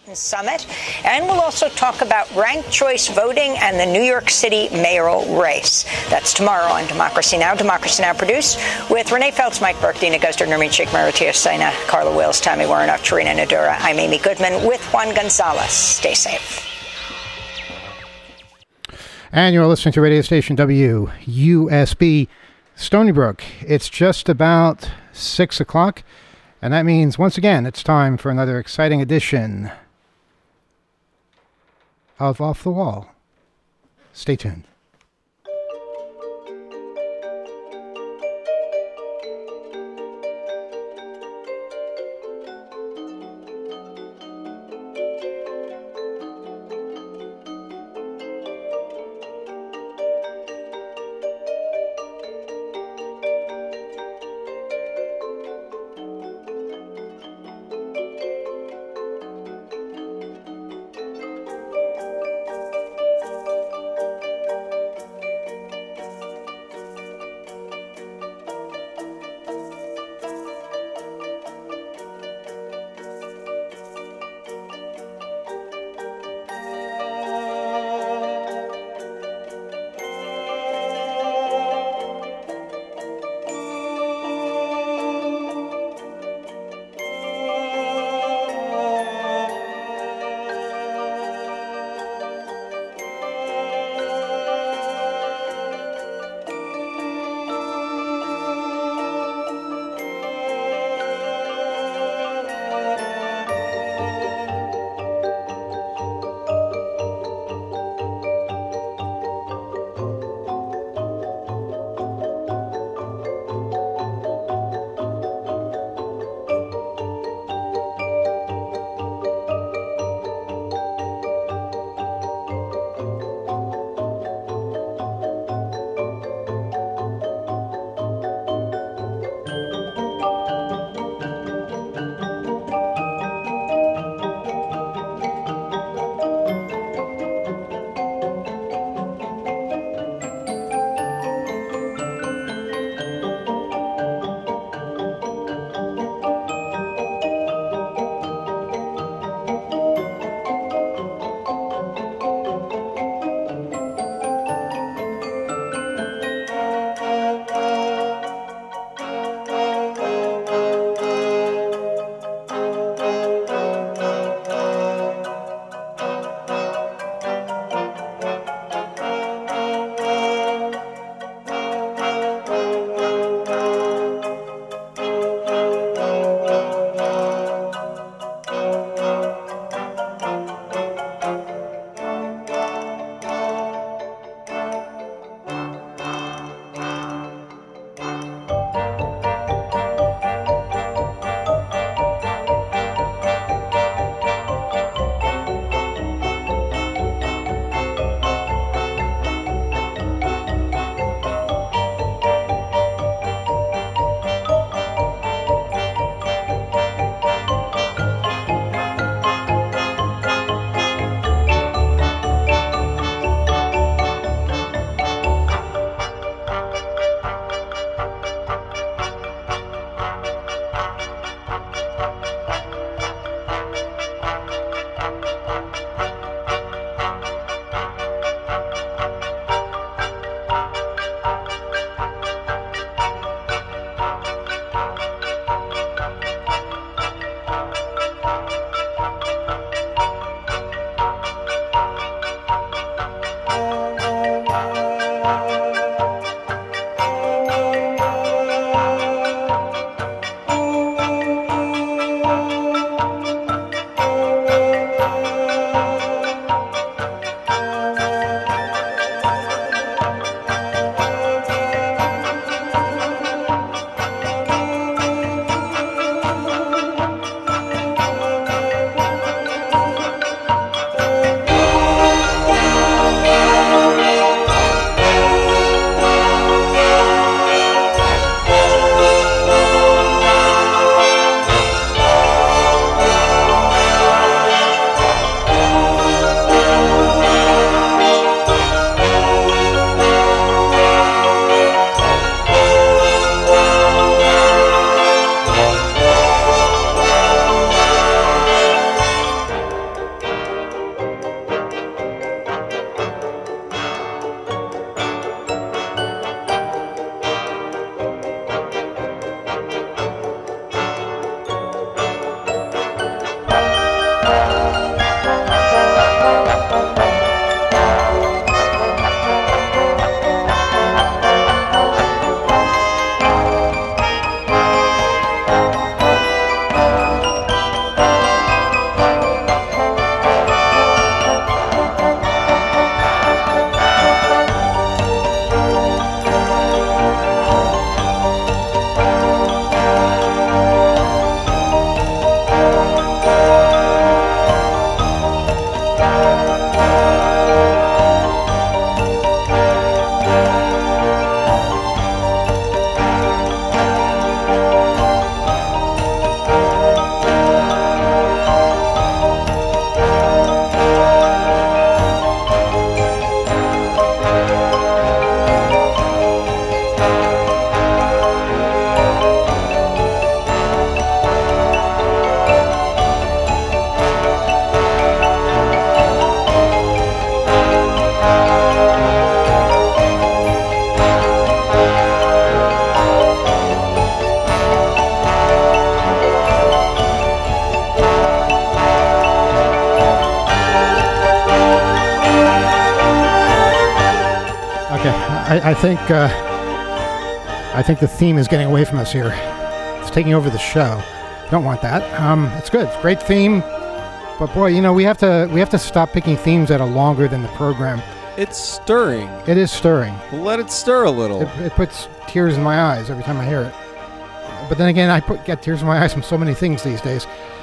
Summit. And we'll also talk about ranked choice voting and the New York City mayoral race. That's tomorrow on Democracy Now! Democracy Now! Produced with Renee Feltz, Mike Burke, Dina Guster, Nurmi Sheikh, Marutia Saina, Carla Wills, Tammy Warnock, Tarina Nadura. I'm Amy Goodman with Juan Gonzalez. Stay safe. And you're listening to radio station WUSB Stony Brook. It's just about 6 o'clock, and that means once again it's time for another exciting edition of Off the Wall. Stay tuned. I think the theme is getting away from us here. It's taking over the show. Don't want that. It's good. It's a great theme, but boy, we have to stop picking themes that are longer than the program. It's stirring. It is stirring. Let it stir a little. It puts tears in my eyes every time I hear it. But then again, I get tears in my eyes from so many things these days.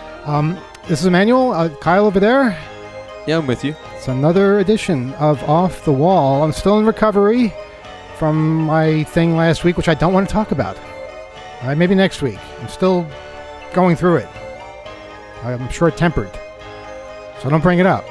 This is Emmanuel. Kyle over there. Yeah, I'm with you. It's another edition of Off the Wall. I'm still in recovery from my thing last week, which I don't want to talk about. Maybe next week. I'm still going through it. I'm short-tempered, so don't bring it up.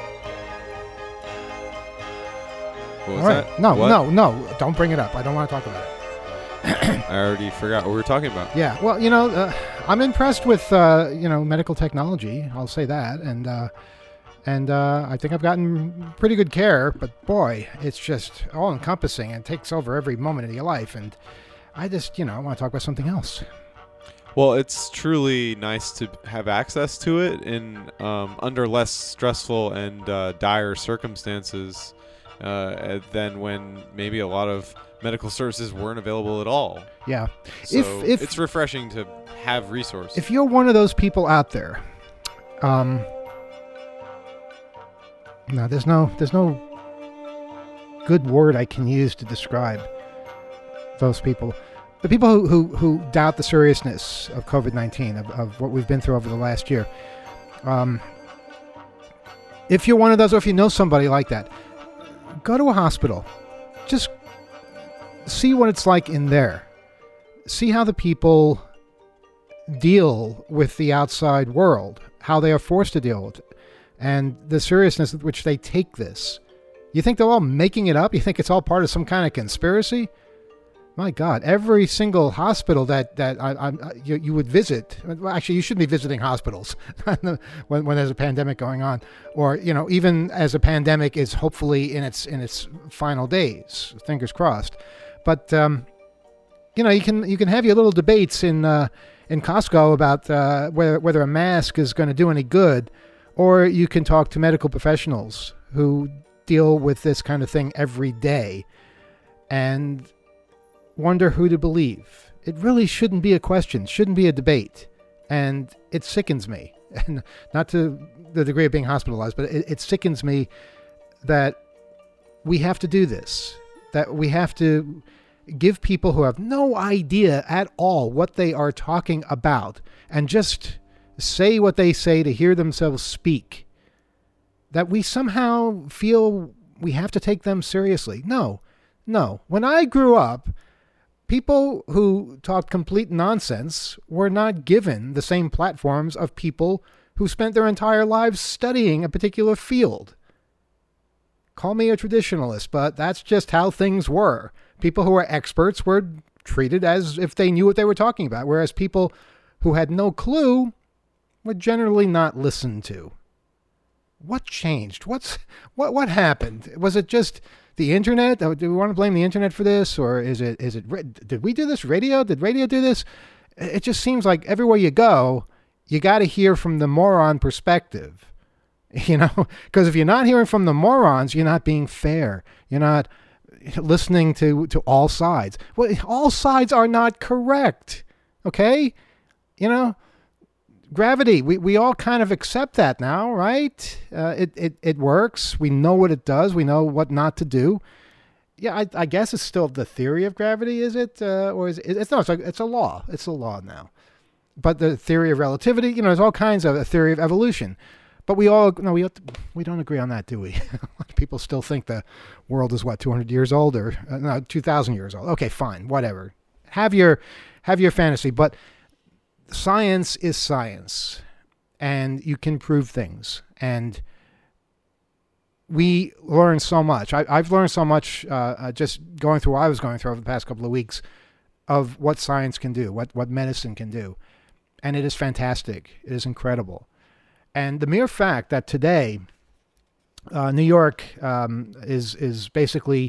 What was all right. that? No, don't bring it up. I don't want to talk about it. I already forgot what we were talking about. Yeah, well, I'm impressed with medical technology. I'll say that, and I think I've gotten pretty good care. But boy, it's just all-encompassing and takes over every moment of your life. And I just, I want to talk about something else. Well, it's truly nice to have access to it in under less stressful and dire circumstances than when maybe a lot of medical services weren't available at all. Yeah. So if it's refreshing to have resources. If you're one of those people out there, no, there's no good word I can use to describe those people. The people who doubt the seriousness of COVID-19, of what we've been through over the last year. If you're one of those, or if you know somebody like that, go to a hospital. Just see what it's like in there. See how the people deal with the outside world, how they are forced to deal with it, and the seriousness with which they take this. You think they're all making it up? You think it's all part of some kind of conspiracy? My God, every single hospital that you would visit, well, actually, you shouldn't be visiting hospitals when there's a pandemic going on, or even as a pandemic is hopefully in its final days. Fingers crossed. But you can have your little debates in Costco about whether a mask is going to do any good, or you can talk to medical professionals who deal with this kind of thing every day, and wonder who to believe. It really shouldn't be a question, shouldn't be a debate, and it sickens me. And not to the degree of being hospitalized, but it sickens me that we have to do this, that we have to give people who have no idea at all what they are talking about and just say what they say to hear themselves speak, that we somehow feel we have to take them seriously. No. When I grew up, people who talked complete nonsense were not given the same platforms of people who spent their entire lives studying a particular field. Call me a traditionalist, but that's just how things were. People who were experts were treated as if they knew what they were talking about, whereas people who had no clue were generally not listened to. What changed? What happened? Was it just the internet? Do we want to blame the internet for this, or is it? Did we do this? Radio? Did radio do this? It just seems like everywhere you go, you got to hear from the moron perspective, because if you're not hearing from the morons, you're not being fair. You're not listening to all sides. Well, all sides are not correct. Okay? Gravity, we all kind of accept that now, right? It works. We know what it does. We know what not to do. Yeah, I guess it's still the theory of gravity, is it? Or is it? It's a law. It's a law now. But the theory of relativity, there's all kinds of a theory of evolution. But we don't agree on that, do we? A lot of people still think the world is 200 years old or 2,000 years old. Okay, fine, whatever. Have your fantasy, but science is science, and you can prove things. And we learn so much. I've learned so much just going through what I was going through over the past couple of weeks of what science can do, what medicine can do. And it is fantastic. It is incredible. And the mere fact that today, New York is basically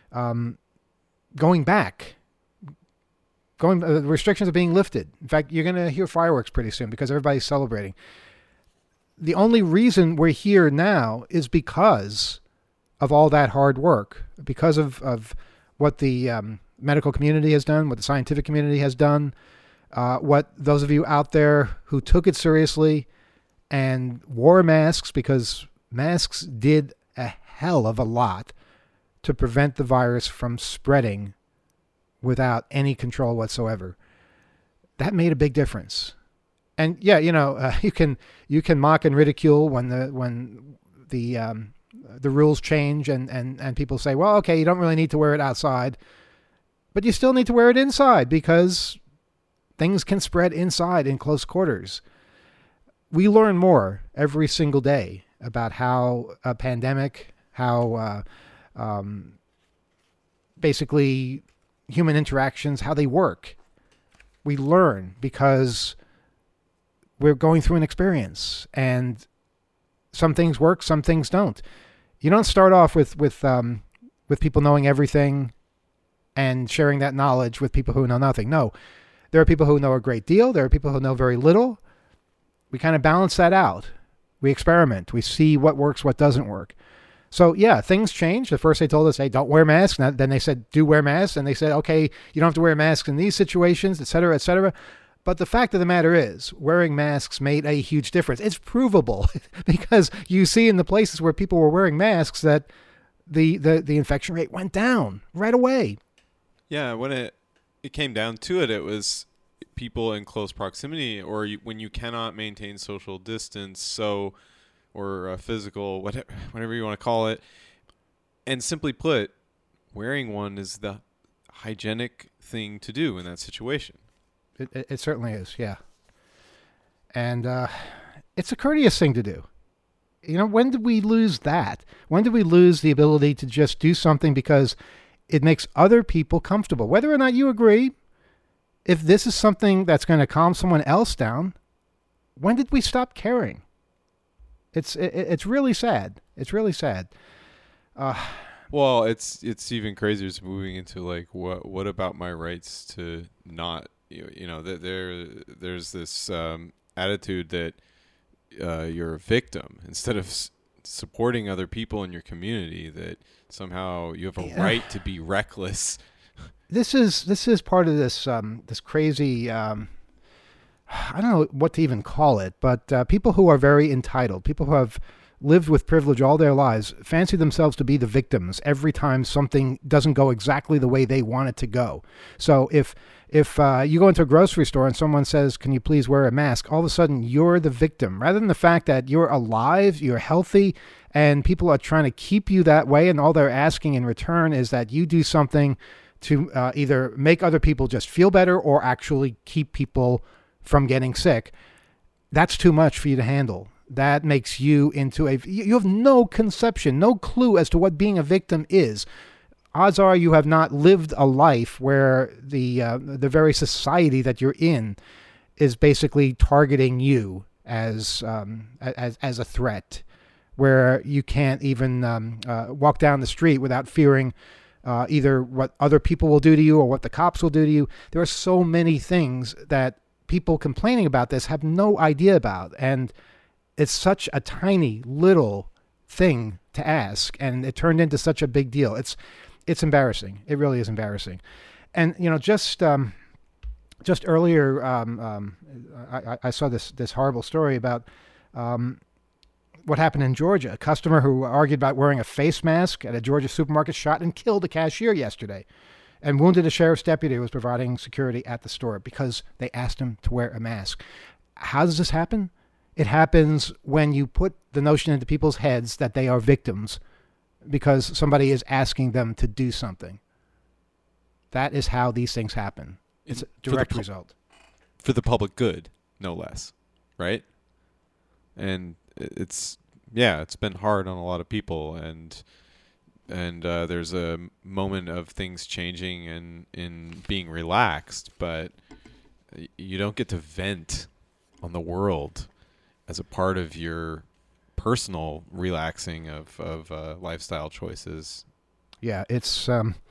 going back. Restrictions are being lifted. In fact, you're going to hear fireworks pretty soon because everybody's celebrating. The only reason we're here now is because of all that hard work, because of what the medical community has done, what the scientific community has done, what those of you out there who took it seriously and wore masks, because masks did a hell of a lot to prevent the virus from spreading without any control whatsoever. That made a big difference. And yeah, you can mock and ridicule when the rules change and people say, well, okay, you don't really need to wear it outside, but you still need to wear it inside because things can spread inside in close quarters. We learn more every single day about how a pandemic, how basically human interactions, how they work. We learn because we're going through an experience, and some things work, some things don't. You don't start off with people knowing everything and sharing that knowledge with people who know nothing. No, there are people who know a great deal. There are people who know very little. We kind of balance that out. We experiment. We see what works, what doesn't work. So yeah, things change. At first they told us, hey, don't wear masks. And then they said, do wear masks. And they said, okay, you don't have to wear masks in these situations, et cetera, et cetera. But the fact of the matter is, wearing masks made a huge difference. It's provable because you see in the places where people were wearing masks that the infection rate went down right away. Yeah, when it came down to it, it was people in close proximity, or when you cannot maintain social distance, or physical, whatever you want to call it. And simply put, wearing one is the hygienic thing to do in that situation. It certainly is, yeah. And it's a courteous thing to do. When did we lose that? When did we lose the ability to just do something because it makes other people comfortable? Whether or not you agree, if this is something that's going to calm someone else down, when did we stop caring? It's really sad. It's really sad. Well, it's even crazier. It's moving into like what about my rights to not there's this attitude that you're a victim instead of supporting other people in your community, that somehow you have a right to be reckless. This is part of this this crazy I don't know what to even call it, but people who are very entitled, people who have lived with privilege all their lives, fancy themselves to be the victims every time something doesn't go exactly the way they want it to go. So if you go into a grocery store and someone says, can you please wear a mask? All of a sudden, you're the victim. Rather than the fact that you're alive, you're healthy, and people are trying to keep you that way, and all they're asking in return is that you do something to either make other people just feel better or actually keep people from getting sick. That's too much for you to handle. That makes you into you have no conception, no clue as to what being a victim is. Odds are you have not lived a life where the very society that you're in is basically targeting you as a threat, where you can't even walk down the street without fearing either what other people will do to you or what the cops will do to you. There are so many things that people complaining about this have no idea about, and it's such a tiny little thing to ask, and it turned into such a big deal. It's embarrassing. It really is embarrassing. And just earlier, I saw this horrible story about what happened in Georgia. A customer who argued about wearing a face mask at a Georgia supermarket shot and killed a cashier yesterday, and wounded a sheriff's deputy who was providing security at the store because they asked him to wear a mask. How does this happen? It happens when you put the notion into people's heads that they are victims because somebody is asking them to do something. That is how these things happen. It's a direct result. For the public good, no less, right? And it's been hard on a lot of people, and there's a moment of things changing and in being relaxed, but you don't get to vent on the world as a part of your personal relaxing of lifestyle choices. Yeah, it's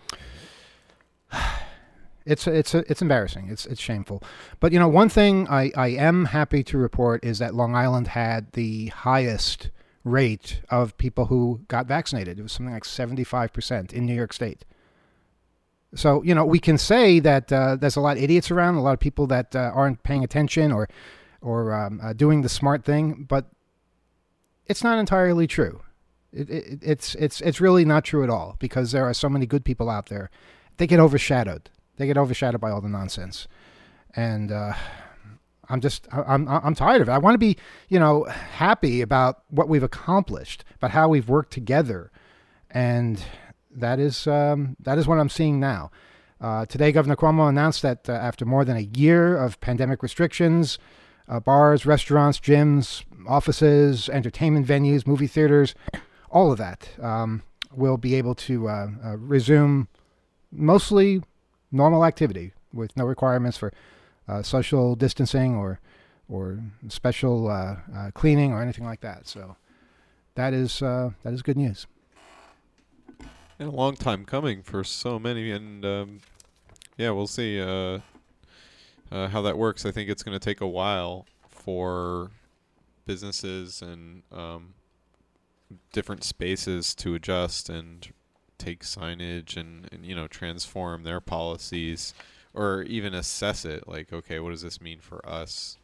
embarrassing. It's shameful. But one thing I am happy to report is that Long Island had the highest rate of people who got vaccinated. It was something like 75% in New York State. So, we can say that there's a lot of idiots around, a lot of people that aren't paying attention or doing the smart thing, but it's not entirely true. It's really not true at all, because there are so many good people out there. They get overshadowed. They get overshadowed by all the nonsense, and I'm tired of it. I want to be happy about what we've accomplished, about how we've worked together, and that is what I'm seeing now. Today, Governor Cuomo announced that after more than a year of pandemic restrictions, bars, restaurants, gyms, offices, entertainment venues, movie theaters, all of that will be able to resume mostly normal activity with no requirements for social distancing or special cleaning or anything like that. So that is good news. And a long time coming for so many, and we'll see how that works. I think it's going to take a while for businesses and different spaces to adjust and take signage and transform their policies, or even assess it, like, okay, what does this mean for us?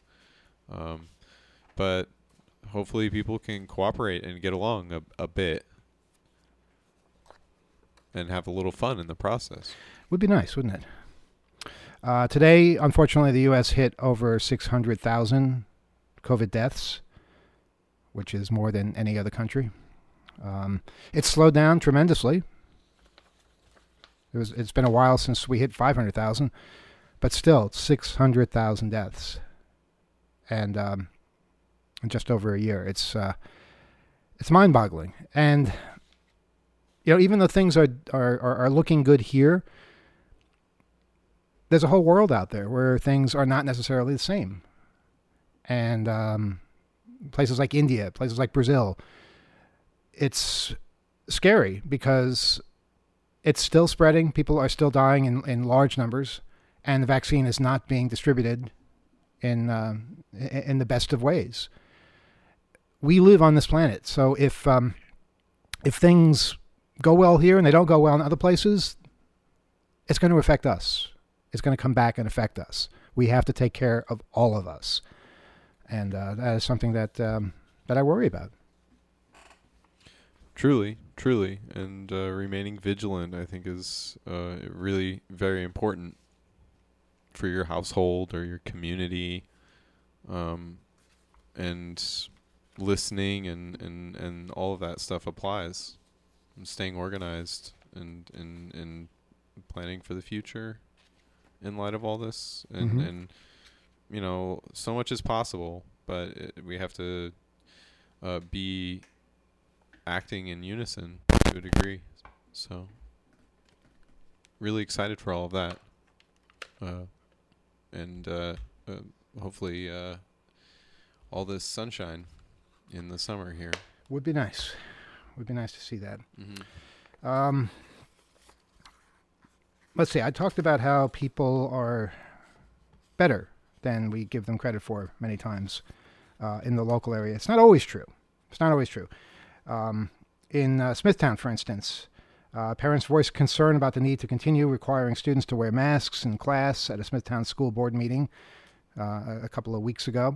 But hopefully people can cooperate and get along a bit and have a little fun in the process. Would be nice, wouldn't it? Today, unfortunately, the U.S. hit over 600,000 COVID deaths, which is more than any other country. It's slowed down tremendously. It's been a while since we hit 500,000, but still 600,000 deaths, and in just over a year. It's mind-boggling, and even though things are looking good here, there's a whole world out there where things are not necessarily the same, and places like India, places like Brazil, it's scary because it's still spreading. People are still dying in large numbers, and the vaccine is not being distributed in the best of ways. We live on this planet, so if things go well here and they don't go well in other places, it's going to affect us. It's going to come back and affect us. We have to take care of all of us, and that is something that I worry about. Truly, and remaining vigilant, I think, is really very important for your household or your community, and listening and all of that stuff applies. And staying organized and planning for the future in light of all this, and so much is possible, but we have to be acting in unison to a degree. So really excited for all of that, and hopefully all this sunshine in the summer here would be nice. Would be nice to see that. Mm-hmm. Let's see. I talked about how people are better than we give them credit for many times. in the local area. It's not always true. It's not always true. In Smithtown, for instance, parents voiced concern about the need to continue requiring students to wear masks in class at a Smithtown school board meeting a couple of weeks ago.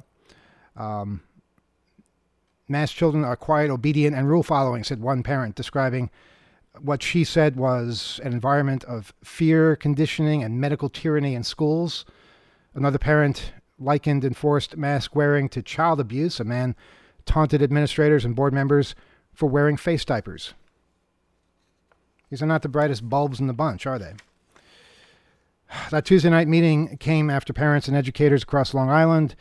Mass children are quiet, obedient, and rule-following, said one parent, describing what she said was an environment of fear, conditioning, and medical tyranny in schools. Another parent likened enforced mask wearing to child abuse. A man taunted administrators and board members for wearing face diapers. These are not the brightest bulbs in the bunch, are they? That Tuesday night meeting came after parents and educators across Long Island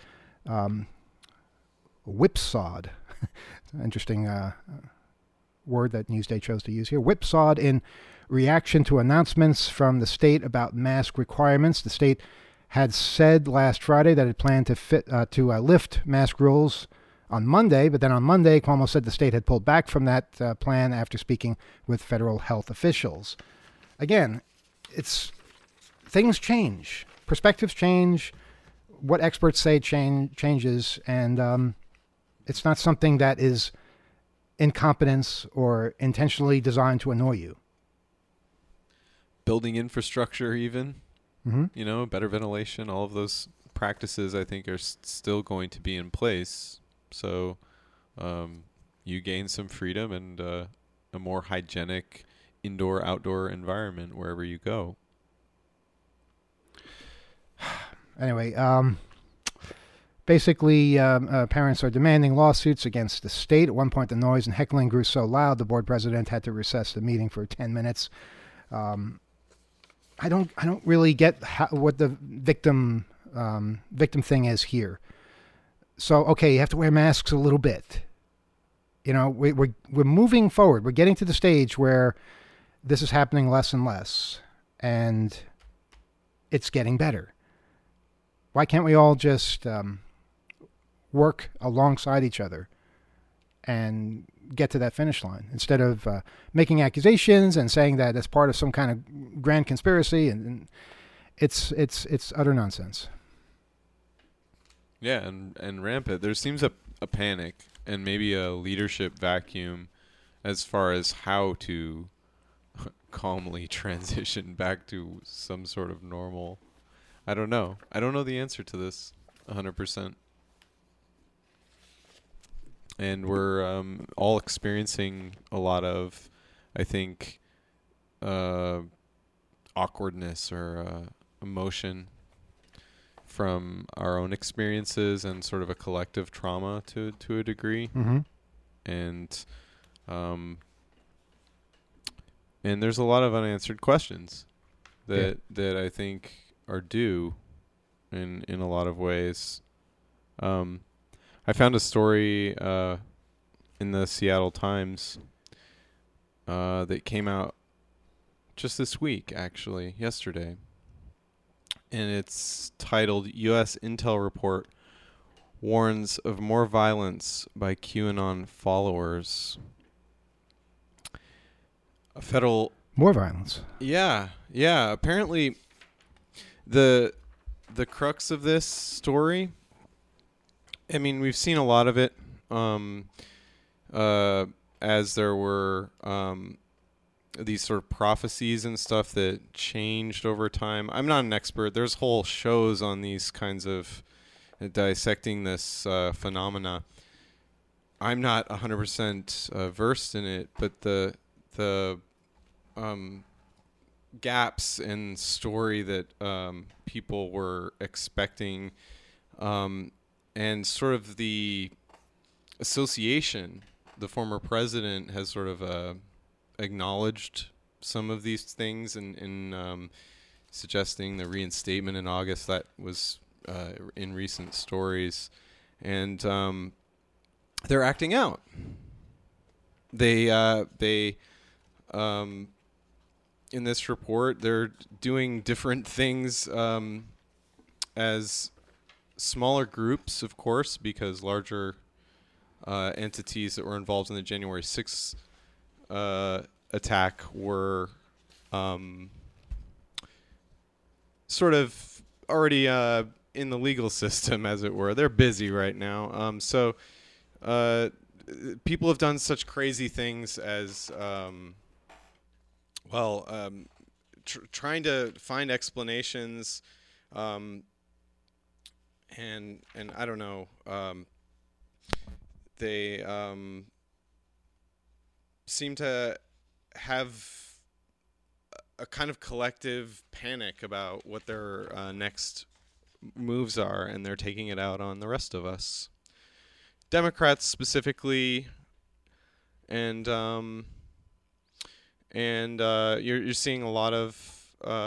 whipsawed. Interesting word that Newsday chose to use here. Whipsawed in reaction to announcements from the state about mask requirements. The state had said last Friday that it planned to lift mask rules on Monday, but then on Monday, Cuomo said the state had pulled back from that plan after speaking with federal health officials. Again, things change, perspectives change, what experts say changes, and it's not something that is incompetence or intentionally designed to annoy you. Building infrastructure, even, Mm-hmm. Better ventilation, all of those practices, I think, are still going to be in place. So you gain some freedom and a more hygienic indoor-outdoor environment wherever you go. Anyway, basically, parents are demanding lawsuits against the state. At one point, the noise and heckling grew so loud, the board president had to recess the meeting for 10 minutes. I don't really get what the victim thing is here. So, okay, you have to wear masks a little bit. We're moving forward. We're getting to the stage where this is happening less and less, and it's getting better. Why can't we all just work alongside each other and get to that finish line instead of making accusations and saying that it's part of some kind of grand conspiracy? And it's utter nonsense. Yeah, and rampant. There seems a panic and maybe a leadership vacuum as far as how to calmly transition back to some sort of normal. I don't know. I don't know the answer to this 100%. And we're all experiencing a lot of, I think, awkwardness or emotion from our own experiences and sort of a collective trauma to a degree. Mm-hmm. And there's a lot of unanswered questions that I think are due in a lot of ways. I found a story in the Seattle Times that came out just this week, actually, yesterday. And it's titled, U.S. Intel Report Warns of More Violence by QAnon Followers. A federal... More violence. Yeah. Apparently, the crux of this story... I mean, we've seen a lot of it as there were these sort of prophecies and stuff that changed over time. I'm not an expert. There's whole shows on these kinds of dissecting this phenomena. I'm not 100% versed in it, but the gaps in story that people were expecting and sort of the association, the former president has sort of acknowledged some of these things in suggesting the reinstatement in August. That was in recent stories. And they're acting out. They in this report, they're doing different things as smaller groups, of course, because larger entities that were involved in the January 6th attack were sort of already in the legal system, as it were. They're busy right now. So people have done such crazy things as, trying to find explanations, and I don't know. They seem to have a kind of collective panic about what their next moves are, and they're taking it out on the rest of us, Democrats specifically, and you're seeing a lot of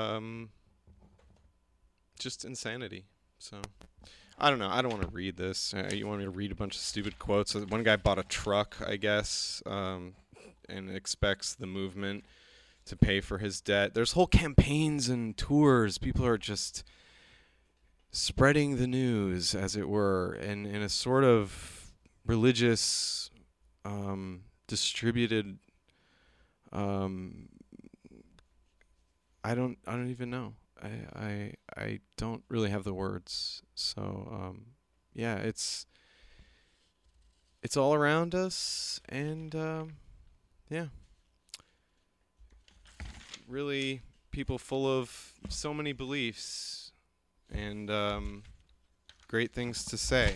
just insanity. So I don't know. I don't want to read this. You want me to read a bunch of stupid quotes? One guy bought a truck, I guess, and expects the movement to pay for his debt. There's whole campaigns and tours. People are just spreading the news, as it were, in a sort of religious, distributed. I don't even know. I don't really have the words. So yeah, it's all around us, and yeah. Really, people full of so many beliefs and great things to say.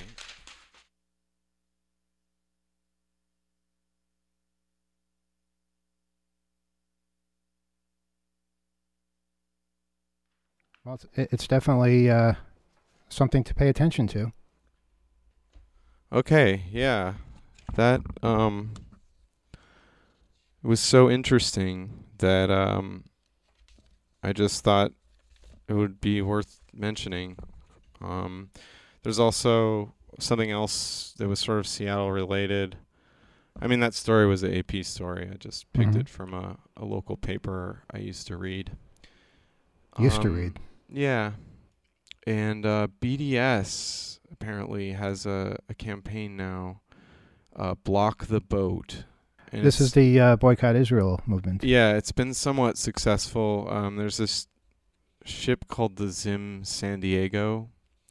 Well, it's definitely something to pay attention to. Okay, yeah. That was so interesting that I just thought it would be worth mentioning. There's also something else that was sort of Seattle related. I mean, that story was an AP story. I just picked it from a local paper I used to read. Yeah. And BDS apparently has a campaign now, Block the Boat. And this is the Boycott Israel movement. Yeah, it's been somewhat successful. There's this ship called the Zim San Diego,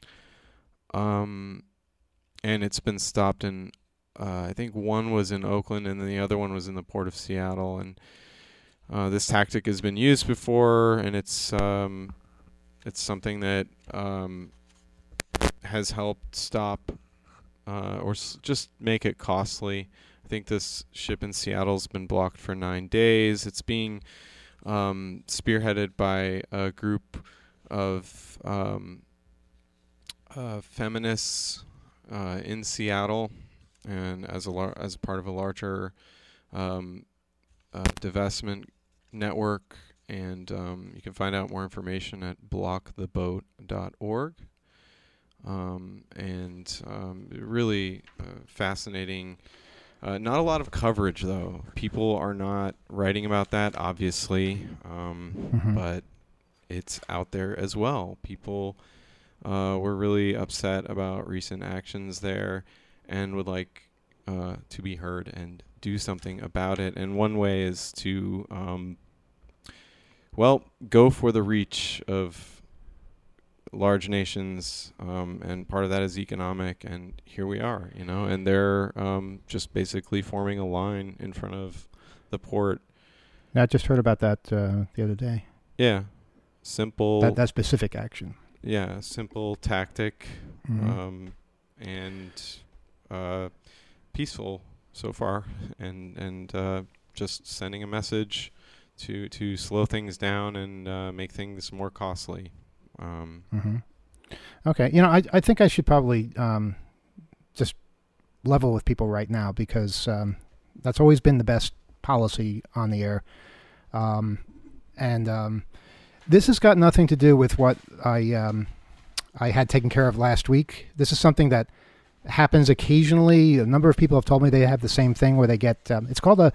and it's been stopped in, I think one was in Oakland and then the other one was in the port of Seattle. And this tactic has been used before, and it's something that has helped stop or just make it costly. I think this ship in Seattle's been blocked for 9 days. It's being spearheaded by a group of feminists in Seattle, and as part of a larger divestment network. And you can find out more information at blocktheboat.org. Really fascinating. Not a lot of coverage, though. People are not writing about that, obviously, but it's out there as well. People were really upset about recent actions there and would like to be heard and do something about it. And one way is to, go for the reach of large nations, and part of that is economic, and here we are, and they're just basically forming a line in front of the port. I just heard about that the other day. Yeah, simple. That specific action. Yeah, simple tactic, and peaceful so far, and just sending a message to slow things down and make things more costly. Okay, I think I should probably just level with people right now, because that's always been the best policy on the air. This has got nothing to do with what I had taken care of last week. This is something that happens occasionally. A number of people have told me they have the same thing where they get, it's called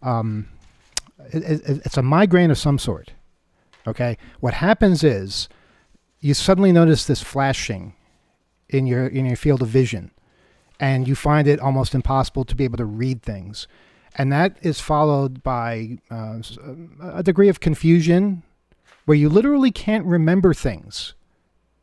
it's a migraine of some sort. Okay, what happens is you suddenly notice this flashing in your field of vision, and you find it almost impossible to be able to read things. And that is followed by a degree of confusion where you literally can't remember things. Like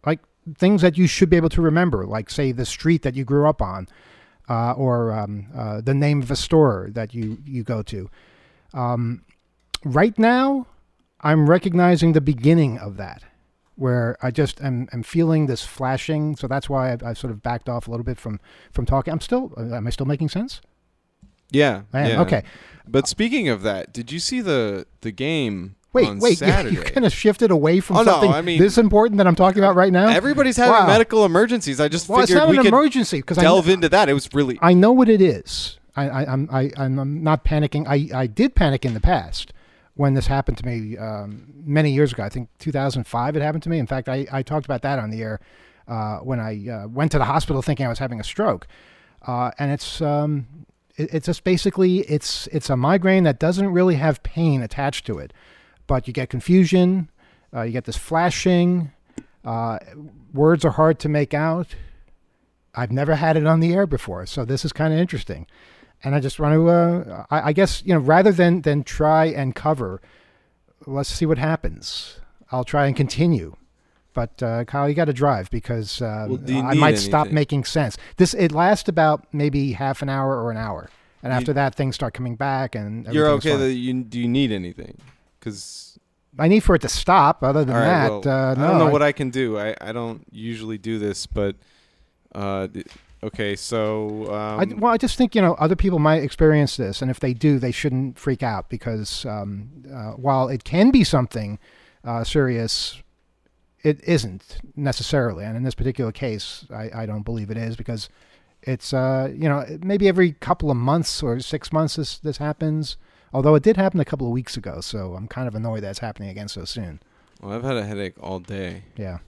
things that you should be able to remember, like, say, the street that you grew up on, or the name of a store that you go to. Right now, I'm recognizing the beginning of that, where I just am feeling this flashing. So that's why I've sort of backed off a little bit from talking. Am I still making sense? Yeah. I am. Yeah. Okay. But speaking of that, did you see the game on Wait, Saturday? you kind of shifted away from Oh, no, something I mean- this important that I'm talking about right now? Everybody's having Wow. medical emergencies. I just Well, it's figured not we an could emergency because delve into that. It was really... I know what it is. I'm not panicking. I did panic in the past when this happened to me many years ago. I think 2005 it happened to me. In fact, I talked about that on the air when I went to the hospital thinking I was having a stroke. And it's just basically it's a migraine that doesn't really have pain attached to it, but you get confusion, you get this flashing, words are hard to make out. I've never had it on the air before, so this is kind of interesting. And I just want to, I guess, rather than try and cover, let's see what happens. I'll try and continue. But Kyle, you got to drive because I might stop making sense. It lasts about maybe half an hour or an hour, and after that, things start coming back. And You're okay. fine. Do you need anything? Because I need for it to stop. Other than that, well, no. I don't know what I can do. I don't usually do this, but okay. So I just think other people might experience this, and if they do, they shouldn't freak out because while it can be something serious, it isn't necessarily. And in this particular case, I don't believe it is because it's maybe every couple of months or 6 months this happens. Although it did happen a couple of weeks ago, so I'm kind of annoyed that's happening again so soon. well, I've had a headache all day. Yeah.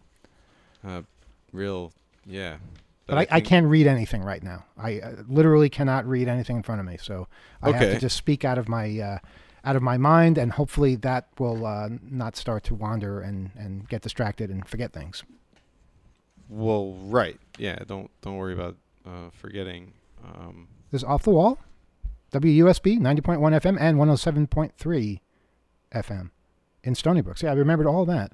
Yeah. But I can't read anything right now. I literally cannot read anything in front of me, so I have to just speak out of my mind, and hopefully that will not start to wander and get distracted and forget things. Well, right. Yeah. Don't worry about forgetting. This is Off the Wall, WUSB 90.1 FM and 107.3 FM in Stony Brook. Yeah, I remembered all that.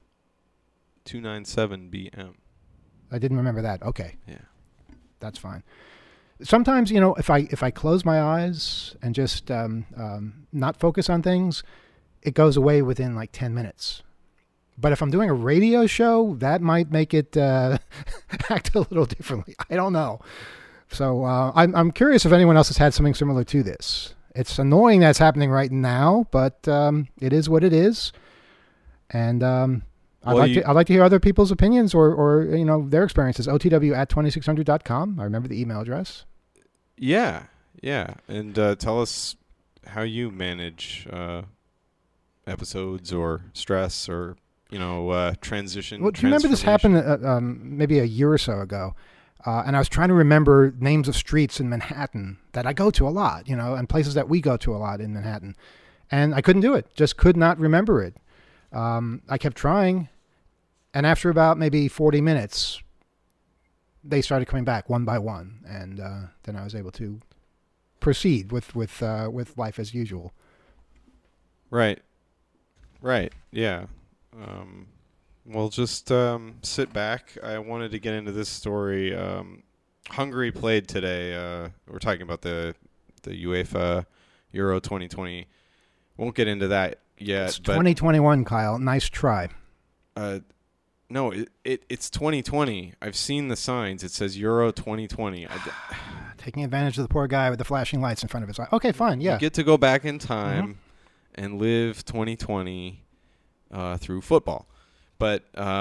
297 BM. I didn't remember that. Okay. Yeah. That's fine. Sometimes, if I close my eyes and just not focus on things, it goes away within like 10 minutes. But if I'm doing a radio show, that might make it act a little differently. I don't know. So I'm curious if anyone else has had something similar to this. It's annoying that's happening right now, but it is what it is. And I'd like to hear other people's opinions or their experiences. OTW@2600.com. I remember the email address. Yeah. And tell us how you manage episodes or stress or transition. Well, do you remember this happened maybe a year or so ago? And I was trying to remember names of streets in Manhattan that I go to a lot, and places that we go to a lot in Manhattan. And I couldn't do it. Just could not remember it. I kept trying. And after about maybe 40 minutes, they started coming back one by one. And then I was able to proceed with life as usual. Right. Yeah. Well, just sit back. I wanted to get into this story. Hungary played today. We're talking about the UEFA Euro 2020. Won't get into that yet. It's 2021, Kyle. Nice try. No, it's 2020. I've seen the signs. It says Euro 2020. Taking advantage of the poor guy with the flashing lights in front of his eye. Okay, fine. Yeah. You get to go back in time and live 2020 through football. But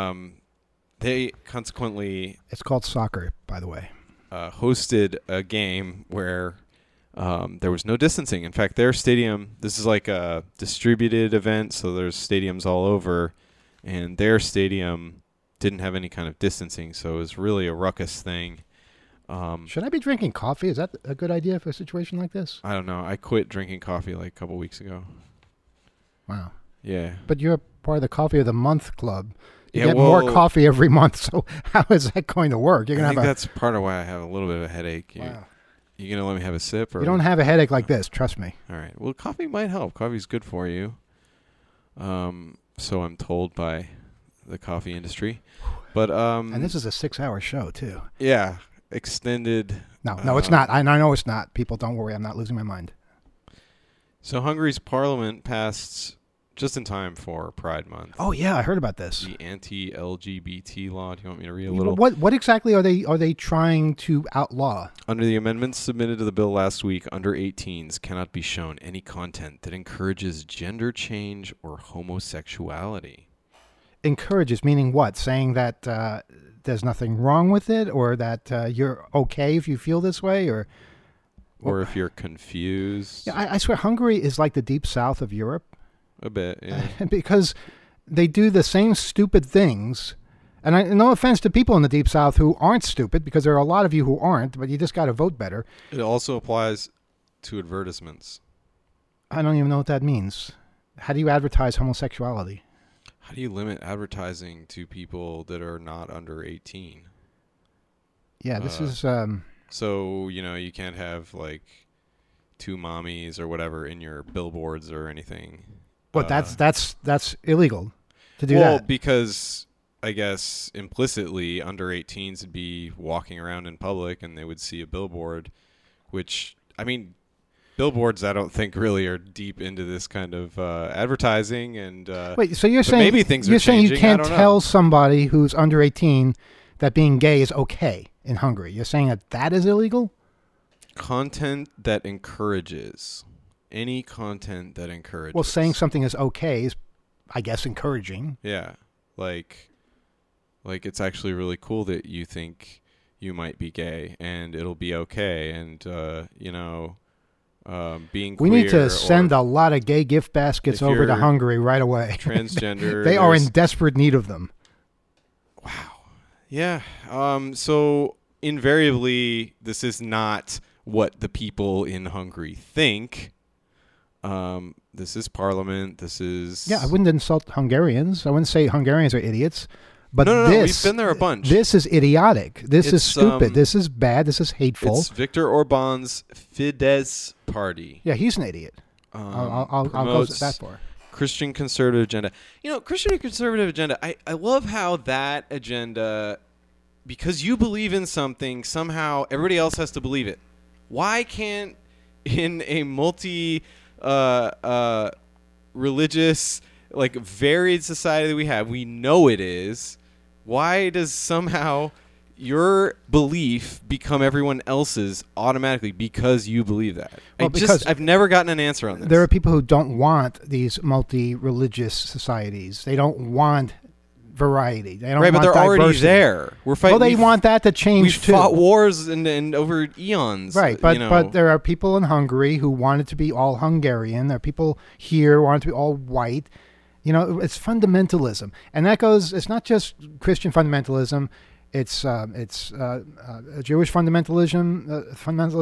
they consequently... It's called soccer, by the way. Hosted a game where there was no distancing. In fact, their stadium... This is like a distributed event, so there's stadiums all over. And their stadium didn't have any kind of distancing, so it was really a ruckus thing. Should I be drinking coffee? Is that a good idea for a situation like this? I don't know. I quit drinking coffee like a couple weeks ago. Wow. Yeah. But you're part of the Coffee of the Month Club. You Yeah, get well, more coffee every month, so how is that going to work? You're I gonna think have that's part of why I have a little bit of a headache. Wow. You going to let me have a sip? Or? You don't have a headache like this, trust me. All right. Well, coffee might help. Coffee's good for you. So I'm told by the coffee industry. But And this is a 6-hour show too. Yeah, extended. No, it's not. I know it's not. People, don't worry. I'm not losing my mind. So Hungary's parliament passed just in time for Pride Month. Oh yeah, I heard about this. The anti-LGBT law. Do you want me to read a little? What exactly are they trying to outlaw? Under the amendments submitted to the bill last week, under 18s cannot be shown any content that encourages gender change or homosexuality. Encourages, meaning what? Saying that there's nothing wrong with it, or that you're okay if you feel this way, or if you're confused. Yeah, I swear Hungary is like the deep south of Europe. A bit, yeah. Because they do the same stupid things. And no offense to people in the Deep South who aren't stupid, because there are a lot of you who aren't, but you just got to vote better. It also applies to advertisements. I don't even know what that means. How do you advertise homosexuality? How do you limit advertising to people that are not under 18? Yeah, this is... So, you can't have, like, 2 mommies or whatever in your billboards or anything. But that's illegal to do that. Well, because I guess implicitly under 18s would be walking around in public and they would see a billboard, which, I mean, billboards I don't think really are deep into this kind of advertising. And wait, so you're saying maybe things are saying changing? You can't tell somebody who's under 18 that being gay is okay in Hungary? You're saying that is illegal? Content that encourages. Any content that encourages. Well, saying something is okay is, I guess, encouraging. Yeah. Like it's actually really cool that you think you might be gay, and it'll be okay. And, being queer. We need to send a lot of gay gift baskets over to Hungary right away. Transgender. They are in desperate need of them. Wow. Yeah. So invariably, this is not what the people in Hungary think. This is Parliament. This is... Yeah, I wouldn't insult Hungarians. I wouldn't say Hungarians are idiots. But no, we've been there a bunch. This is idiotic. This is stupid. This is bad. This is hateful. It's Viktor Orban's Fidesz party. Yeah, he's an idiot. I'll go that far. Christian conservative agenda. Christian conservative agenda, I love how that agenda, because you believe in something, somehow everybody else has to believe it. Why can't, in a religious, like, varied society that we have, we know it is, why does somehow your belief become everyone else's automatically because you believe that? Well, I've never gotten an answer on this. There are people who don't want these multi-religious societies. They don't want variety. They don't want but they're diversity. already there. We're fighting. Well, they want that to change too. We fought wars and over eons. Right, but there are people in Hungary who want it to be all Hungarian. There are people here who want it to be all white. It's fundamentalism, and that goes. It's not just Christian fundamentalism. It's Jewish fundamentalism.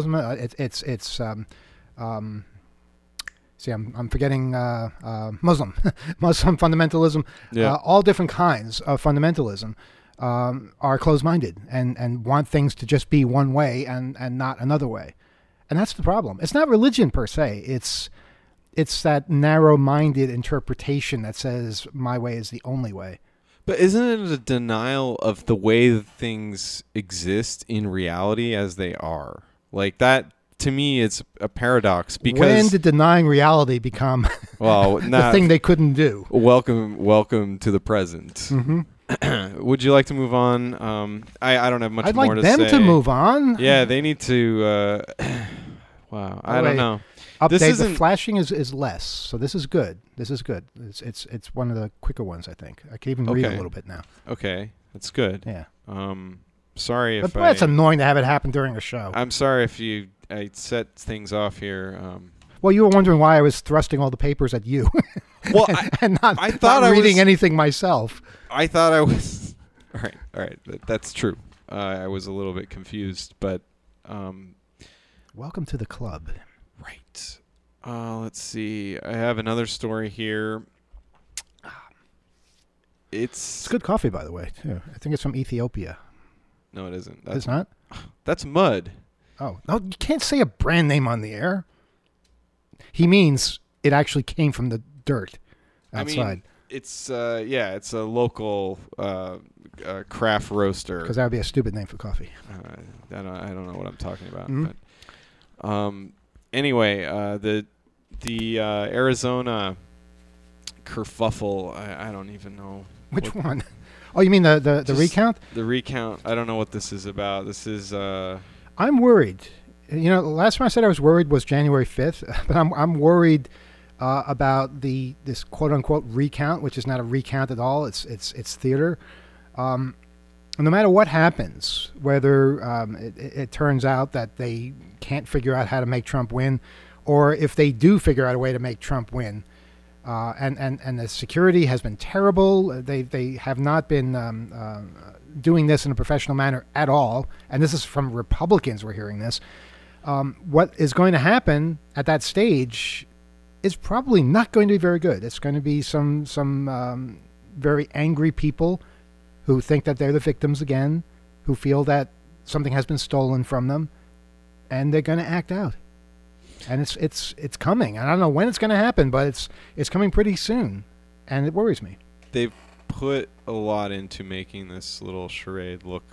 I'm forgetting Muslim fundamentalism. Yeah. All different kinds of fundamentalism are closed-minded and want things to just be one way and not another way, and that's the problem. It's not religion per se. It's that narrow-minded interpretation that says my way is the only way. But isn't it a denial of the way that things exist in reality as they are? Like that, to me, it's a paradox. Because when did denying reality become the thing they couldn't do? Welcome to the present. Mm-hmm. Would you like to move on? I don't have much more to say. I'd like them to move on. Yeah, they need to... wow, I don't know. Update. The flashing is less, so this is good. It's one of the quicker ones, I think. I can even read a little bit now. Okay, that's good. Yeah. Sorry if that's annoying to have it happen during a show. I'm sorry if I set things off here. Well, you were wondering why I was thrusting all the papers at you. Well, and not reading anything myself. I thought I was. All right. That's true. I was a little bit confused, but. Welcome to the club. Right. Let's see. I have another story here. It's good coffee, by the way, too. I think it's from Ethiopia. No, it isn't. It's not? That's mud. Oh, no, you can't say a brand name on the air. He means it actually came from the dirt outside. I mean, It's it's a local craft roaster. Because that would be a stupid name for coffee. I don't know what I'm talking about. Mhm. But anyway, the Arizona kerfuffle. I don't even know Which one? Oh, you mean the Just recount? the recount. I don't know what this is about. This is I'm worried. You know, the last time I said I was worried was January 5th, but I'm worried about this quote unquote recount, which is not a recount at all. It's theater. No matter what happens, whether it turns out that they can't figure out how to make Trump win, or if they do figure out a way to make Trump win, and the security has been terrible. They have not been doing this in a professional manner at all. And this is from Republicans. We're hearing this. What is going to happen at that stage is probably not going to be very good. It's going to be some very angry people who think that they're the victims again, who feel that something has been stolen from them, and they're going to act out. And it's coming. I don't know when it's going to happen, but it's coming pretty soon, and it worries me. They've put a lot into making this little charade look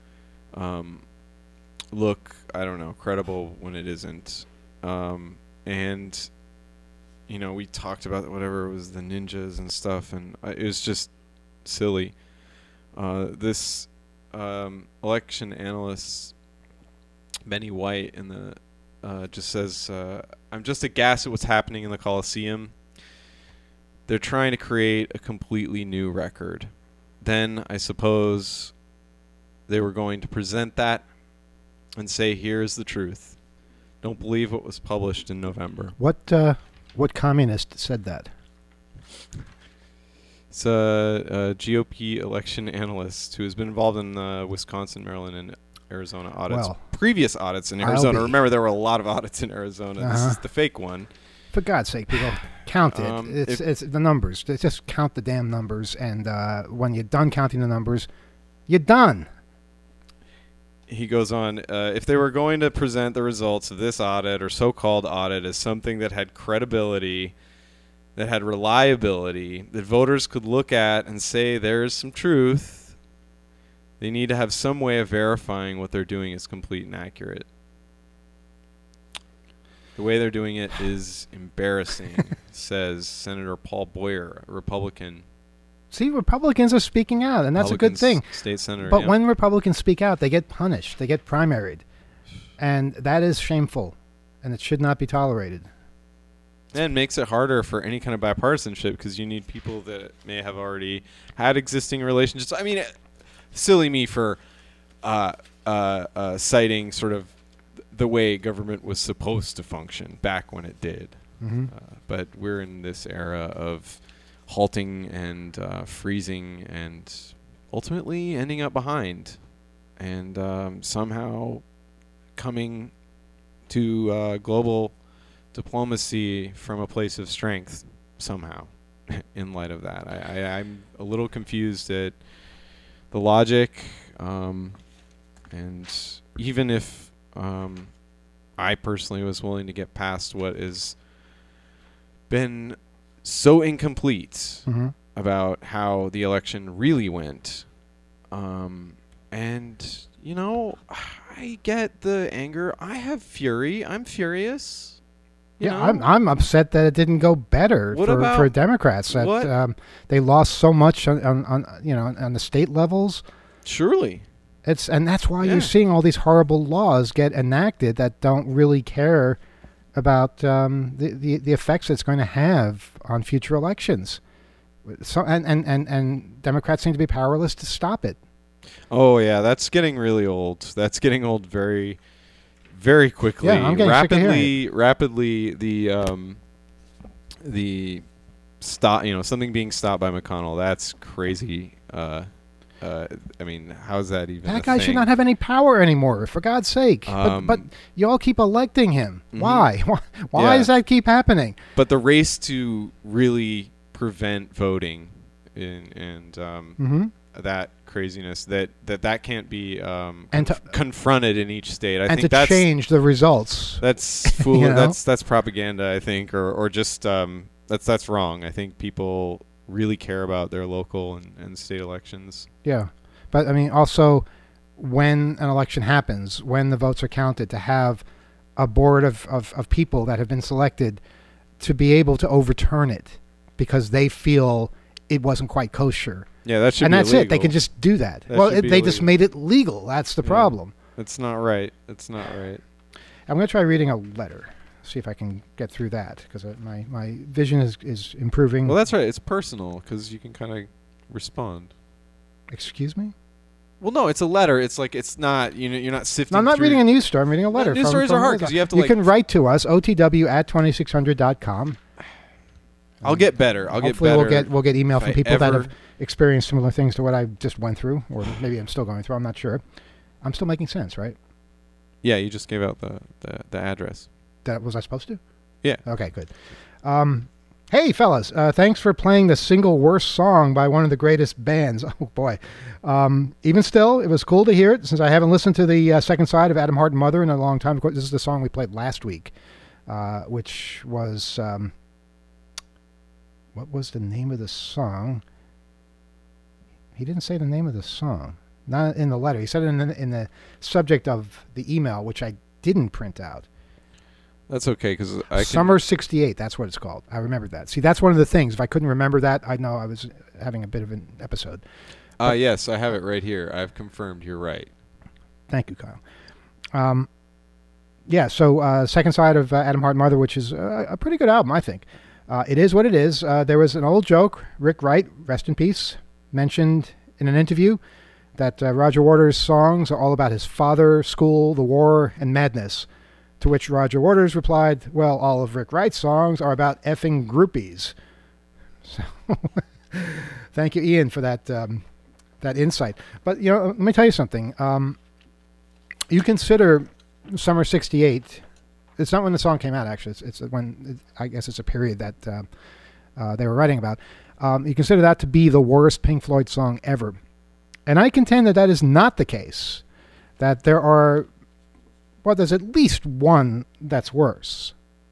I don't know, credible when it isn't. And you know, we talked about whatever it was, the ninjas and stuff, and it was just silly. This election analyst Benny White in the just says, I'm just aghast at what's happening in the Coliseum. They're trying to create a completely new record. Then I suppose they were going to present that and say, here's the truth. Don't believe what was published in November. What communist said that? It's a GOP election analyst who has been involved in Wisconsin, Maryland, and Arizona audits. Well, previous audits in Arizona. Remember, there were a lot of audits in Arizona. This is the fake one. For God's sake, people, count it. It's the numbers. Just count the damn numbers, and when you're done counting the numbers, you're done. He goes on, if they were going to present the results of this audit or so-called audit as something that had credibility, that had reliability, that voters could look at and say there's some truth, they need to have some way of verifying what they're doing is complete and accurate. The way they're doing it is embarrassing, says Senator Paul Boyer, a Republican. See, Republicans are speaking out, and that's a good thing. State senator. But when Republicans speak out, they get punished. They get primaried. And that is shameful, and it should not be tolerated. And makes it harder for any kind of bipartisanship because you need people that may have already had existing relationships. I mean, silly me for citing sort of the way government was supposed to function back when it did. Mm-hmm. But we're in this era of halting and freezing and ultimately ending up behind and somehow coming to global diplomacy from a place of strength somehow in light of that. I'm a little confused at the logic, and even if I personally was willing to get past what has been so incomplete Mm-hmm. about how the election really went, and you know, I get the anger. I have fury. I'm furious. You know? I'm upset that it didn't go better for Democrats. That they lost so much on the state levels. Surely, and that's why you're seeing all these horrible laws get enacted that don't really care about the effects it's going to have on future elections. So and Democrats seem to be powerless to stop it. Oh yeah, that's getting really old. That's getting old very, very quickly. Yeah, I'm getting sick of hearing it. Rapidly, the stop. You know, something being stopped by McConnell. That's crazy. I mean, how's that even? That guy should not have any power anymore, for God's sake. But you all keep electing him. Mm-hmm. Why? Why does that keep happening? But the race to really prevent voting and mm-hmm. that craziness that can't be confronted in each state. I think that's change the results. That's fool. You know? That's propaganda. I think, or just that's wrong. I think people really care about their local and state elections. Yeah. But, I mean, also, when an election happens, when the votes are counted, to have a board of people that have been selected to be able to overturn it because they feel it wasn't quite kosher. Yeah, that should and be that's illegal. it. They can just do that. That Well, should be they just illegal. made it legal. That's the problem. It's not right. It's not right. I'm going to try reading a letter. See if I can get through that, because my vision is improving. Well, that's right. It's personal because you can kind of respond. Excuse me? Well, no, it's a letter. It's like it's not. You're not sifting. No, I'm not through- reading a news story. I'm reading a letter. news from, stories from are hard 'cause you have to, You like- can write to us, otw@2600.com. I'll get better. I'll Hopefully get better. we'll get email if from I people that ever- have experienced similar things to what I just went through, or maybe I'm still going through. I'm not sure. I'm still making sense, right? Yeah, you just gave out the address. That was I supposed to? Yeah. Okay, good. Hey, fellas, thanks for playing the single worst song by one of the greatest bands. Oh, boy. Even still, it was cool to hear it, since I haven't listened to the second side of Adam Hart and Mother in a long time. Of course, this is the song we played last week, which was... what was the name of the song? He didn't say the name of the song. Not in the letter. He said it in the subject of the email, which I didn't print out. That's okay because I can. Summer 68, that's what it's called. I remembered that. See, that's one of the things. If I couldn't remember that, I'd know I was having a bit of an episode. Yes, I have it right here. I've confirmed you're right. Thank you, Kyle. Yeah, so second side of Adam Hart and Mother, which is a pretty good album, I think. It is what it is. There was an old joke, Rick Wright, rest in peace, mentioned in an interview that Roger Waters' songs are all about his father, school, the war, and madness. To which Roger Waters replied, well, all of Rick Wright's songs are about effing groupies. So, thank you, Ian, for that that insight. But, let me tell you something. You consider Summer 68, it's not when the song came out, actually. It's when, I guess it's a period that they were writing about. You consider that to be the worst Pink Floyd song ever. And I contend that is not the case. That there's at least one that's worse.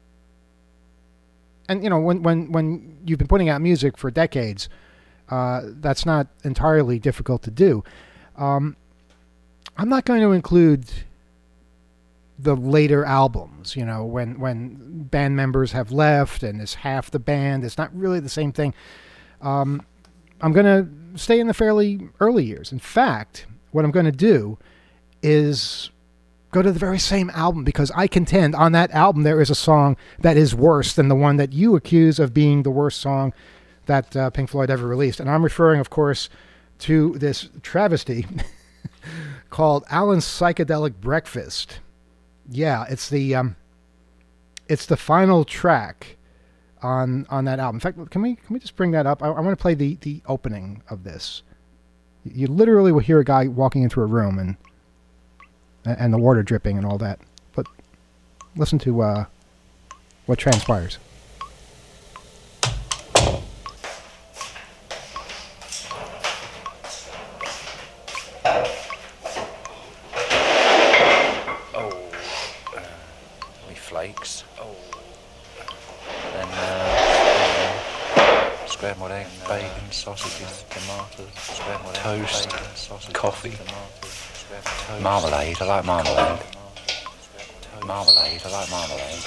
And, when you've been putting out music for decades, that's not entirely difficult to do. I'm not going to include the later albums, when band members have left and it's half the band. It's not really the same thing. I'm going to stay in the fairly early years. In fact, what I'm going to do is go to the very same album, because I contend on that album there is a song that is worse than the one that you accuse of being the worst song that Pink Floyd ever released. And I'm referring, of course, to this travesty called Alan's Psychedelic Breakfast. Yeah, it's the final track on that album. In fact, can we just bring that up? I want to play the opening of this. You literally will hear a guy walking into a room and the water dripping and all that. But listen to what transpires. Flakes. Then scrambled egg, bacon, sausages, tomatoes, scrambled toast, egg, bacon, sausage, coffee, tomatoes, marmalade. I like marmalade. Marmalade. I like marmalade.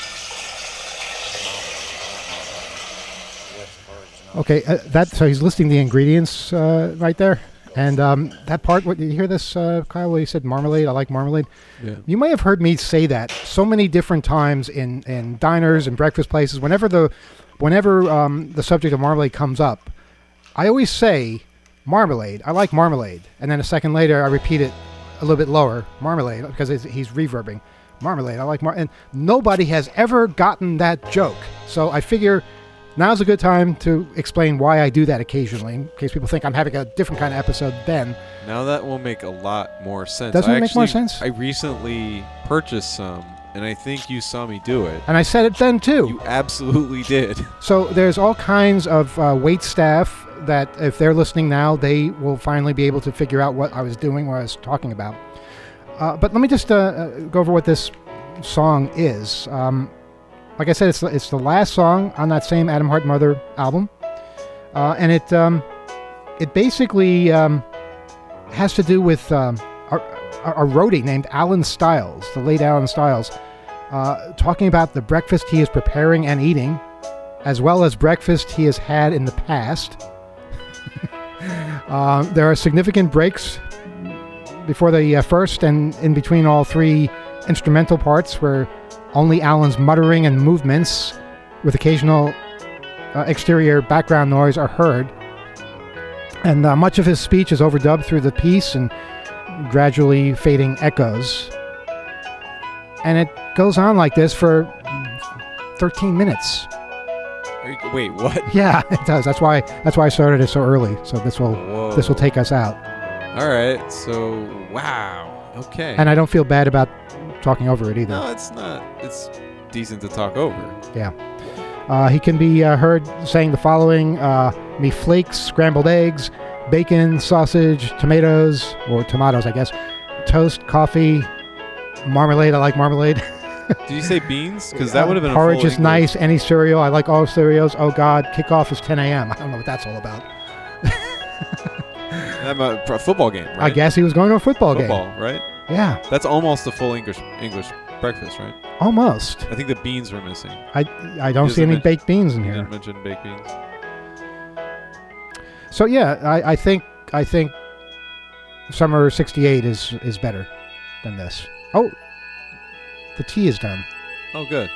Okay, so he's listing the ingredients right there. And that part, did you hear this, Kyle, where he said marmalade? I like marmalade. Yeah. You may have heard me say that so many different times in diners and breakfast places. Whenever the subject of marmalade comes up, I always say marmalade. I like marmalade. And then a second later, I repeat it a little bit lower, marmalade, because he's reverbing. Marmalade. I like and nobody has ever gotten that joke. So I figure now's a good time to explain why I do that occasionally, in case people think I'm having a different kind of episode then. Now that will make a lot more sense. Doesn't it make more sense? I recently purchased some, and I think you saw me do it. And I said it then, too. You absolutely did. So there's all kinds of wait staff that, if they're listening now, they will finally be able to figure out what I was doing, what I was talking about. But let me just go over what this song is. Like I said, it's the last song on that same Adam Hart Mother album. and it basically has to do with a roadie named Alan Stiles, the late Alan Stiles, talking about the breakfast he is preparing and eating, as well as breakfast he has had in the past. There are significant breaks before the first and in between all three instrumental parts, where only Alan's muttering and movements with occasional exterior background noise are heard. And much of his speech is overdubbed through the piece and gradually fading echoes. And it goes on like this for 13 minutes. Wait, what? Yeah, it does. That's why I started it so early. So this will take us out. All right. So wow. Okay. And I don't feel bad about talking over it either. No, it's not. It's decent to talk over. Yeah. He can be heard saying the following: me flakes, scrambled eggs, bacon, sausage, tomatoes, or tomatoes, I guess, toast, coffee, marmalade. I like marmalade. Did you say beans? Because that would have been porridge a is nice. Any cereal. I like all cereals. Oh God, kickoff is 10 a.m. I don't know what that's all about. A football game, right? I guess he was going to a football game. Right? Yeah. That's almost a full English breakfast, right? Almost. I think the beans were missing. I don't see any baked beans in here. You didn't mention baked beans. So yeah, I think Summer '68 is better than this. Oh, the tea is done. Oh, good.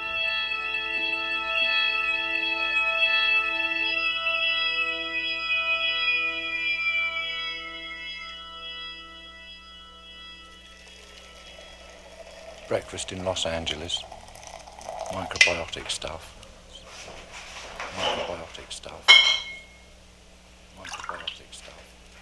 Breakfast in Los Angeles. Microbiotic stuff. Microbiotic stuff. Microbiotic stuff.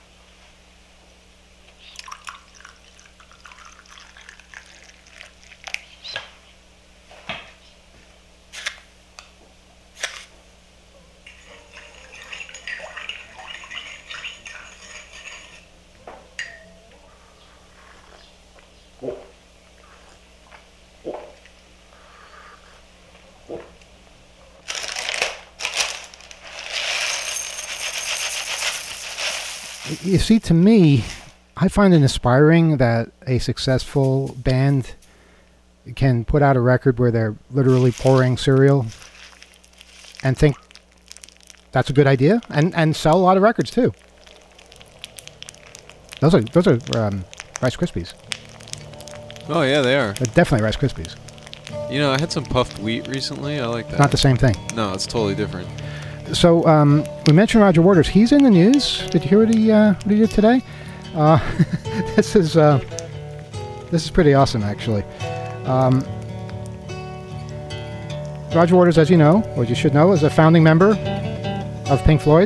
You see, to me, I find it inspiring that a successful band can put out a record where they're literally pouring cereal and think that's a good idea and sell a lot of records too. Those are Rice Krispies. Oh yeah, they are. They're definitely Rice Krispies. You know, I had some puffed wheat recently. I like that. Not the same thing. No, it's totally different. So we mentioned Roger Waters. He's in the news. Did you hear what he did today? This is pretty awesome, actually. Roger Waters, as you know, or you should know, is a founding member of Pink Floyd.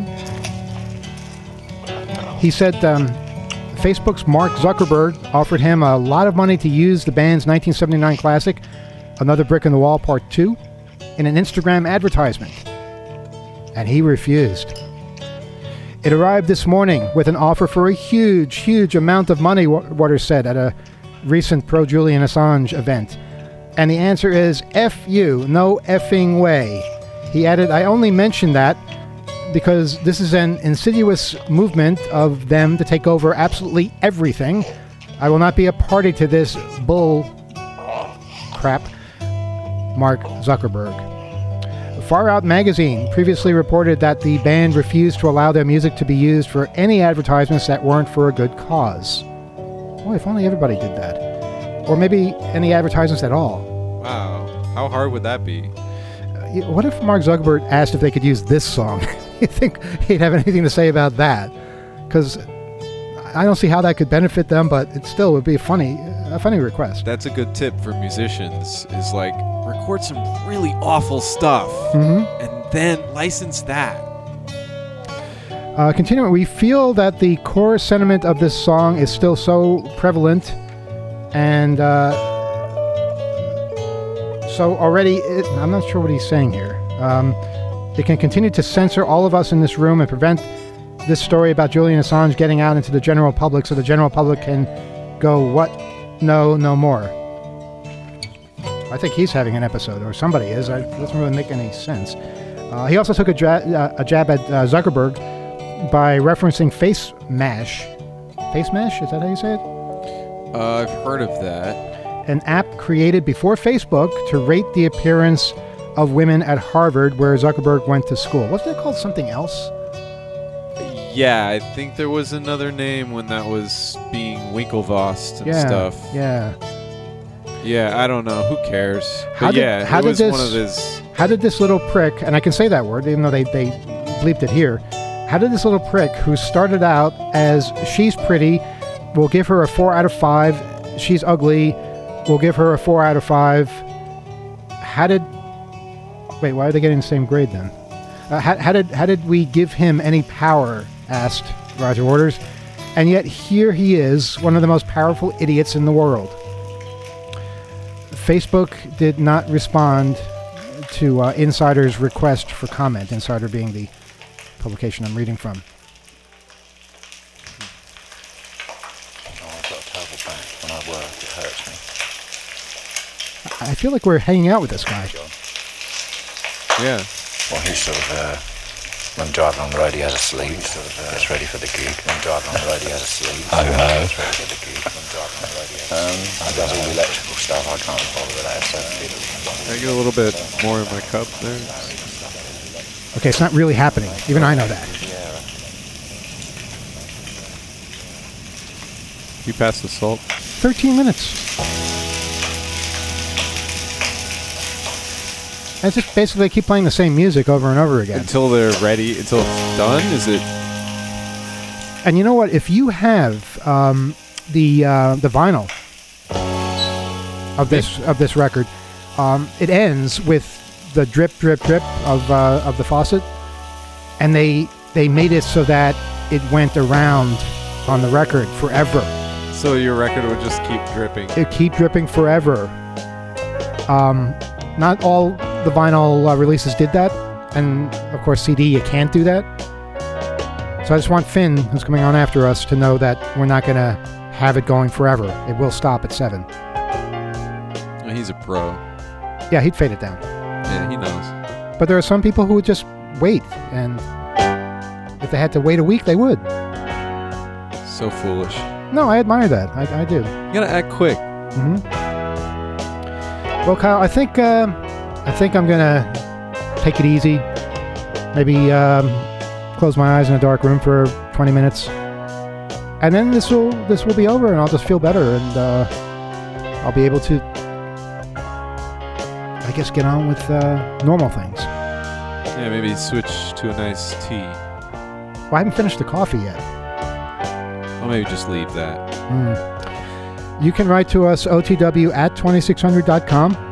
He said Facebook's Mark Zuckerberg offered him a lot of money to use the band's 1979 classic, Another Brick in the Wall Part 2, in an Instagram advertisement. And he refused. It arrived this morning with an offer for a huge, huge amount of money, Waters said at a recent pro-Julian Assange event. And the answer is, F you, no effing way. He added, I only mentioned that because this is an insidious movement of them to take over absolutely everything. I will not be a party to this bull crap. Mark Zuckerberg. Far Out magazine previously reported that the band refused to allow their music to be used for any advertisements that weren't for a good cause. Boy, if only everybody did that. Or maybe any advertisements at all. Wow. How hard would that be? What if Mark Zuckerberg asked if they could use this song? You think he'd have anything to say about that? Because I don't see how that could benefit them, but it still would be a funny request. That's a good tip for musicians, is like, record some really awful stuff and then license that. Continuing, we feel that the core sentiment of this song is still so prevalent and so already, I'm not sure what he's saying here. It can continue to censor all of us in this room and prevent this story about Julian Assange getting out into the general public so the general public can go, what? No more. I think he's having an episode, or somebody is. It doesn't really make any sense. He also took a jab at Zuckerberg by referencing Face Mash. Face Mash? Is that how you say it? I've heard of that. An app created before Facebook to rate the appearance of women at Harvard, where Zuckerberg went to school. Wasn't it called something else? Yeah, I think there was another name when that was being Winklevossed and stuff. Yeah. Yeah, I don't know. Who cares? How But did- how it did was this- one of his. How did this little prick, and I can say that word, even though they bleeped it here, how did this little prick, who started out as she's pretty, we'll give her a 4 out of 5, she's ugly, we'll give her a 4 out of 5, wait, why are they getting the same grade then? How did we give him any power, asked Roger Waters, and yet here he is, one of the most powerful idiots in the world. Facebook did not respond to Insider's request for comment, Insider being the publication I'm reading from. Oh, I've got a terrible back. When I work, it hurts me. I feel like we're hanging out with this guy. Yeah. Well, he's sort of, when driving on the road, he has a sleep. Gets ready for the gig. When driving on the road, he has a sleep. Gets ready for the gig. When driving on the road, he has a sleep. He does all the electrical stuff. I can't bother with that. So Can I get a little bit more in my cup there? Okay, it's not really happening. Even I know that. You passed the salt. 13 minutes. And it's just basically keep playing the same music over and over again. Until they're ready, until it's done? Is it? And you know what? If you have the vinyl of this record, it ends with the drip, drip, drip of the faucet, and they made it so that it went around on the record forever. So your record would just keep dripping. It keep dripping forever. Not all the vinyl releases did that, and of course CD you can't do that. So I just want Finn, who's coming on after us, to know that we're not going to have it going forever. It will stop at 7. He's a pro. Yeah, he'd fade it down. Yeah, he knows. But there are some people who would just wait, and if they had to wait a week, they would. So foolish. No, I admire that. I do. You gotta act quick. Mm-hmm. Well, Kyle, I think I'm gonna take it easy. Maybe close my eyes in a dark room for 20 minutes, and then this will be over, and I'll just feel better, and I'll be able to, I guess, get on with normal things. Yeah, maybe switch to a nice tea. Well, I haven't finished the coffee yet. Or maybe just leave that. You can write to us, otw@2600.com.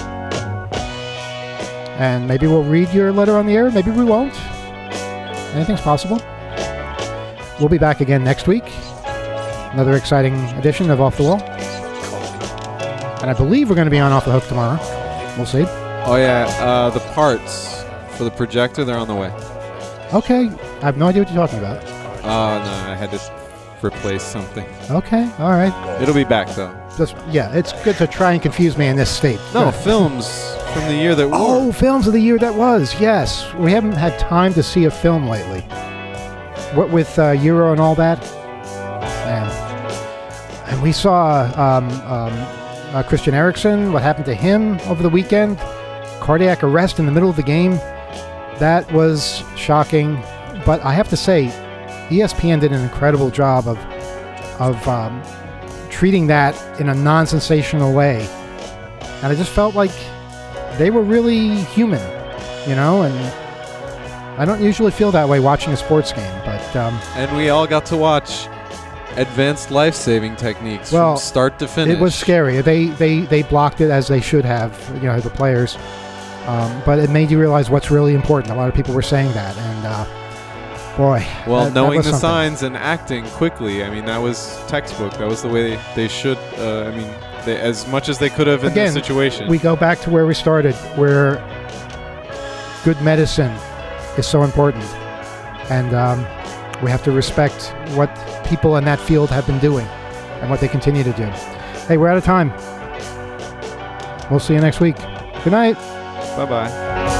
And maybe we'll read your letter on the air. Maybe we won't. Anything's possible. We'll be back again next week. Another exciting edition of Off the Wall. And I believe we're going to be on Off the Hook tomorrow. We'll see. Oh, yeah. The parts for the projector, they're on the way. Okay. I have no idea what you're talking about. No, I had to replace something. Okay. All right. It'll be back, though. It's good to try and confuse me in this state. No, films from the year that Oh, films of the year that was. Yes. We haven't had time to see a film lately. What with Euro and all that. Man. And we saw Christian Eriksen, what happened to him over the weekend. Cardiac arrest in the middle of the game. That was shocking. But I have to say, ESPN did an incredible job of treating that in a non-sensational way. And I just felt like they were really human, and I don't usually feel that way watching a sports game, but... and we all got to watch advanced life-saving techniques from start to finish. It was scary. They blocked it as they should have, the players. But it made you realize what's really important. A lot of people were saying that, and boy. Well, knowing that the was something. signs and acting quickly, I mean, that was textbook. That was the way they should, they, as much as they could have in this situation. We go back to where we started, where good medicine is so important. And we have to respect what people in that field have been doing and what they continue to do. Hey, we're out of time. We'll see you next week. Good night. Bye-bye.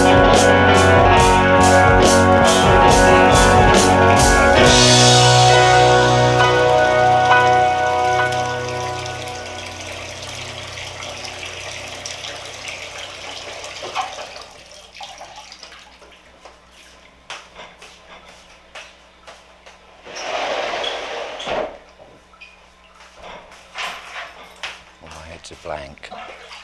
Well, my head's a blank.